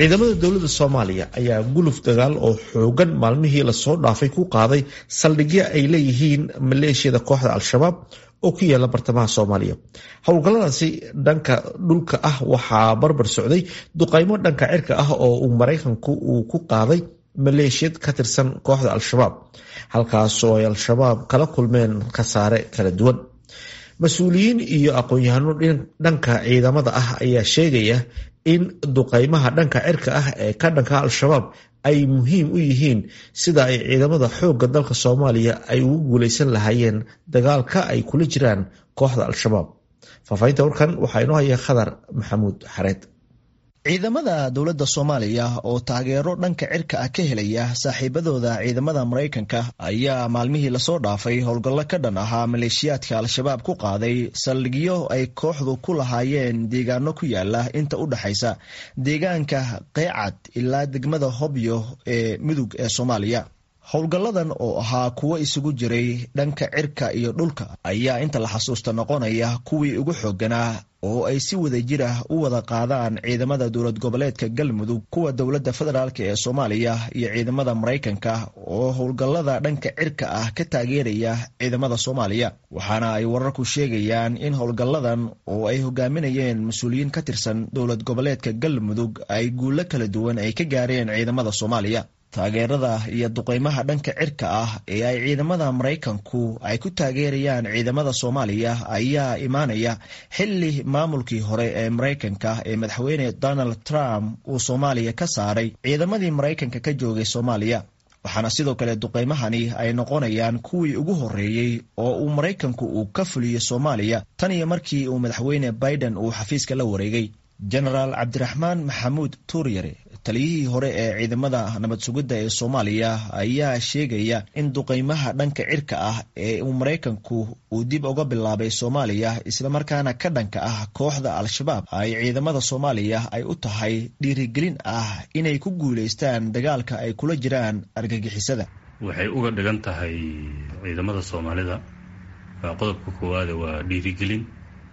ciidamada dowladda Soomaaliya ayaa guluf dagaal oo xoogan maalmihii la soo dhaafay ku qaaday saldhigyo ay leeyihiin maleeshiyada kooxda Al-Shabaab oo ku yaala bartamaha Soomaaliya. Howlgalladaasi dhanka dhulka ah waxaa barbar socday duqeymo dhanka cirka ah oo uu Mareykanku ku qaaday maleeshiyad ka tirsan kooxda Al-Shabaab, halkaas oo ay Al-Shabaab kala kulmeen khasaare kala duwan. Mas-uuliyiin iyo aqoon-yahano dhanka ciidamada ah ayaa sheegaya in duqeymaha dhanka cirka ah ee ka dhanka Al-Shabaab ay muhiim u yihiin sida ay ciidamada xoogga dalka Soomaaliya ay ugu guuleysan lahaayeen dagaalka ay kula jiraan kooxda Al-Shabaab. Faafahinta warkan waxaa inoo haya Khadar Maxamuud Xareed. ciidamada dowladda Soomaaliya oo taageero dhanka cirka ah ka helaya saaxiibadooda ciidamada Mareykanka ayaa maalmihii lasoo dhaafay howlgallo ka dhan ahaa maleeshiyaadka Al-Shabaab ku qaaday saldhigyo ay kooxdu ku lahaayeen deegaano ku yaala inta u dhaxaysa deegaanka Qeecad ilaa degmada Hobyo ee Mudug ee Soomaaliya. howlgalladan oo ahaa kuwo isugu jiray dhanka cirka iyo dhulka ayaa inta la xasuusta noqonaya kuwii ugu xoogganaa oo ay si wadajir ah u wada qaadaan ciidamada dowlad goboleedka Galmudug, kuwa dowladda federaalka ee Soomaaliya iyo ciidamada Mareykanka oo howlgallada dhanka cirka ah ka taageeraya ciidamada Soomaaliya. waxaana ay wararku sheegayaan in howlgalladan oo ay hogaaminayeen mas-uuliyiin ka tirsan dowlad goboleedka Galmudug ay guulo kala duwan ay ka gaareen ciidamada Soomaaliya. taageerada iyo duqeymaha dhanka cirka ah ee ay ciidamada Mareykanku ay ku taageerayaan ciidamada Soomaaliya ayaa imaanaya xilli maamulkii hore ee Mareykanka ee madaxweyne Donald Trump uu Soomaaliya ka saaray ciidamadii Mareykanka ka joogay Soomaaliya. waxaana sidoo kale duqeymahani ay noqonayaan kuwii ugu horeeyay oo uu Mareykanku uu ka fuliyo Soomaaliya tan iyo markii uu madaxweyne Biden uu xafiiska la wareegay. Generaal Cabdiraxmaan Maxamuud Tuuryare, taliyihii hore ee ciidamada nabad sugidda ee Soomaaliya, ayaa sheegaya in duqeymaha dhanka cirka ah ee uu Mareykanku uu dib uga bilaabay Soomaaliya isla markaana ka dhanka ah kooxda Al-Shabaab ay ciidamada Soomaaliya ay u tahay dhiirigelin ah inay ku guuleystaan dagaalka ay kula jiraan argagixisada. waxay uga dhigan tahay ciidamada Soomaalida qodobka koowaad waa dhiirigelin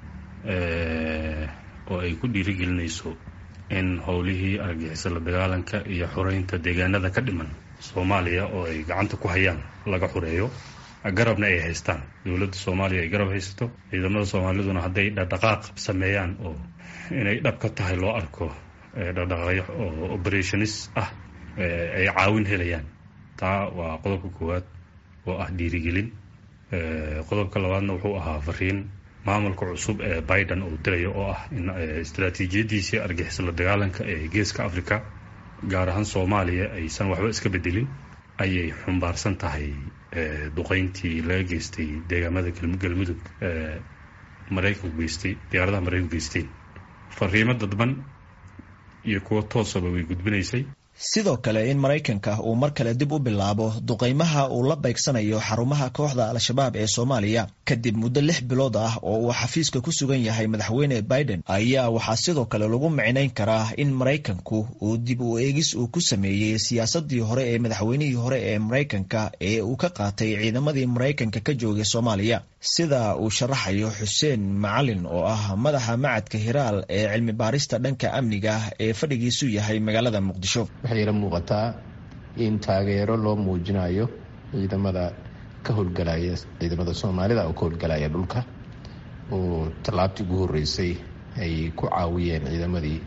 oo ay ku dhiirigelinayso in howlihii argagixisada la dagaalanka iyo xoreynta deegaanada ka dhiman Soomaaliya oo ay gacanta ku hayaan laga xoreeyo, garabna ay haystaan. dowladda Soomaaliya ay garab haysato, ciidamada Soomaaliduna hadday dhaqdhaqaaq sameeyaan oo inay dhab ka tahay loo arko dhaqdhaqaaqyo oo operationis ah ay caawin helayaan. taa waa qodobka koowaad oo ah dhiirigelin. qodobka labaadna wuxuu ahaa fariin maamulka cusub ee Biden uu dirayo oo ah in istiraatiijiyadiisii argagixisada dagaalanka ee Geeska Afrika gaar ahaan Soomaaliya aysan waxba iska bedelin ayay xumbaarsan tahay duqeyntii laga geystay deegaamada Galmudug Mareykanku geystay, diyaaradaha Mareykanku geysteen. fariimo dadban iyo kuwa toosaba way gudbinaysay. sidoo kale in Mareykanka uu mar kale dib u bilaabo duqeymaha uu la beegsanayo xarumaha kooxda Al-Shabaab ee Soomaaliya kadib muddo 6 bilood ah oo uu xafiiska ku sugan yahay madaxweyne Biden ayaa waxaa sidoo kale lagu micnayn karaa in Mareykanku uu dib u eegis uu ku sameeyay siyaasadii hore ee madaxweynihii hore ee Mareykanka ee uu ka qaatay ciidamadii Mareykanka ka joogay Soomaaliya, sida uu sharaxayo Xuseen Macalin oo ah madaxa macadka Hiraal ee cilmi baarista dhanka amniga ee fadhigiisu yahay magaalada Muqdisho. waxay la muuqataa in taageero loo muujinayo ciidamada ka howlgalaya ciidamada Soomaalida oo ka howlgalaya dhulka oo talaabtii ugu horeysay ay ku caawiyeen ciidamadii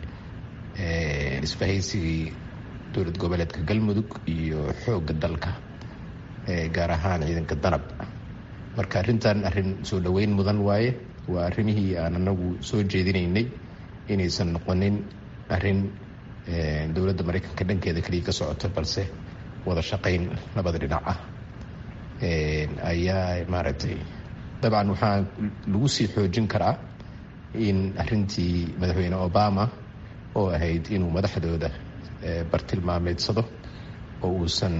isbahaysigii dowlad goboleedka Galmudug iyo xoogga dalka gaar ahaan ciidanka Danab. marka arrintan arrin soo dhaweyn mudan waaye. waa arrimihii aan anagu soo jeedinaynay inaysan noqonin arrin dowladda Mareykanka dhankeeda kaliya ka socota, balse wada shaqayn labada dhinac ah ayaa maaragtay dabcan waxaa lagu sii xoojin karaa in arrintii madaxweyne Obama oo ahayd inuu madaxdooda bartilmaameedsado oo uusan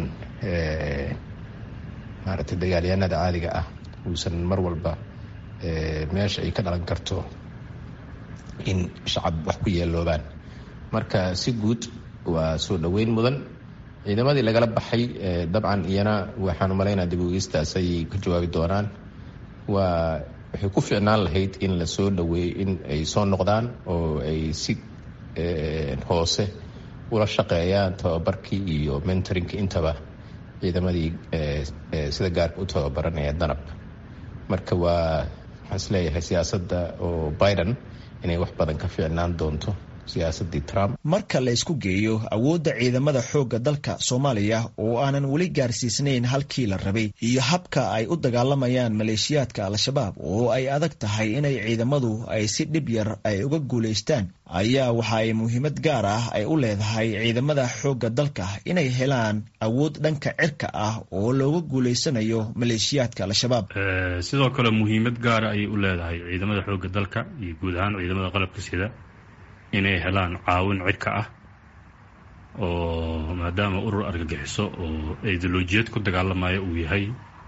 maaragtay dagaalyahanada caadiga ah uusan mar walba meesha ay ka dhalan karto in shacab wax ku yeeloobaan. marka si guud waa soo dhaweyn mudan. ciidamadii lagala baxay dabcan iyana waxaan umaleynaa dib u eegistaas ay ka jawaabi doonaan. waxay ku fiicnaan lahayd in la soo dhaweeyo in ay soo noqdaan oo ay si hoose ula shaqeeyaan tababarkii iyo mentoringka intaba ciidamadii sida gaarka u tababaranaya danab. marka waxaan isleeyahay siyaasadda oo Biden inay wax badan ka fiicnaan doonto siyaasadii Trump. marka la isku geeyo awoodda ciidamada xoogga dalka Soomaaliya oo aanan weli gaarsiisnayn halkii la rabay iyo habka ay u dagaalamayaan maleeshiyaadka al-shabaab oo ay adag tahay inay ciidamadu ay si dhib yar ay uga guulaystaan, ayaa waxa ay muhiimad gaar ah ay u leedahay ciidamada xoogga dalka inay helaan awood dhanka cirka ah oo looga guulaysanayo maleeshiyaadka al-shabaab. sidoo kale muhiimad gaar ah ay u leedahay ciidamada xoogga dalka iyo guud ahaan ciidamada qalabka sida inay helaan caawin cirka ah oo maadaama urur argagixiso oo ideolojiyad ku dagaalamaya uu yahay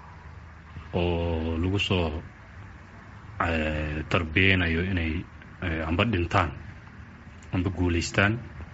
oo lagu soo tarbiyeynayo inay amba dhintaan amba guulaystaan.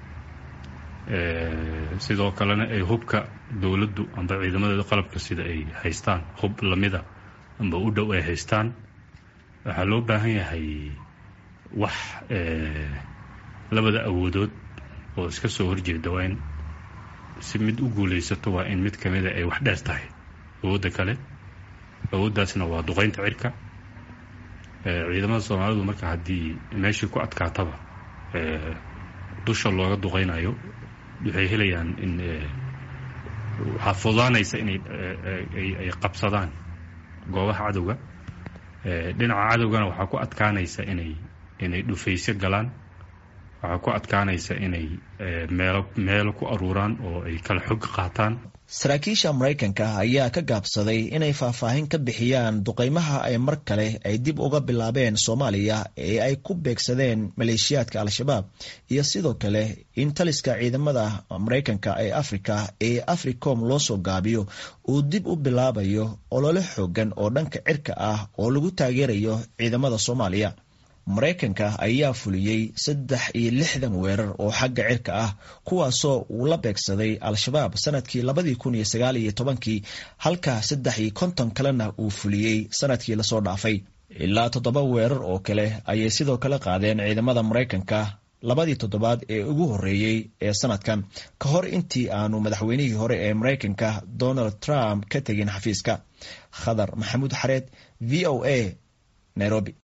sidoo kalena ay hubka dowladdu amba ciidamada qalabka sida ay haystaan hub lamida amba u dhow ay haystaan. waxaa loo baahan yahay wax labada awoodood oo iska soo horjeeda waa in si mid u guulaysato waa in mid kamida ay wax dheer tahay awoodda kale. awooddaasna waa duqeynta cirka. ciidamada Soomaalidu marka haddii meeshii ku adkaataba dusha looga duqeynayo waxay helayaan in waxaa fududaanaysa inay qabsadaan goobaha cadowga. dhinaca cadowgana waxaa ku adkaanaysa inay dhufaysyo galaan. waxaa ku adkaanaysa inay meelo ku aruuraan oo ay kala xog qaataan. saraakiisha Mareykanka ayaa ka gaabsaday inay faahfaahin ka bixiyaan duqeymaha ay mar kale ay dib uga bilaabeen Soomaaliya ee ay ku beegsadeen maleeshiyaadka al-shabaab, iyo sidoo kale in taliska ciidamada Mareykanka ee Afrika ee AFRICOM loo soo gaabiyo uu dib u bilaabayo olole xoogan oo dhanka cirka ah oo lagu taageerayo ciidamada Soomaaliya. Mareykanka ayaa fuliyey 63 weerar oo xagga cirka ah kuwaasoo uu la beegsaday al-shabaab sanadkii 2019 halka 53 kalena uu fuliyey sanadkii la soo dhaafay. ilaa 7 weerar oo kale ayay sidoo kale qaadeen ciidamada Mareykanka labadii toddobaad ee ugu horeeyay ee sanadkan ka hor intii aanu madaxweynihii hore ee Mareykanka Donald Trump ka tagin xafiiska. Khadar Maxamuud Xareed, VOA, Nairobi.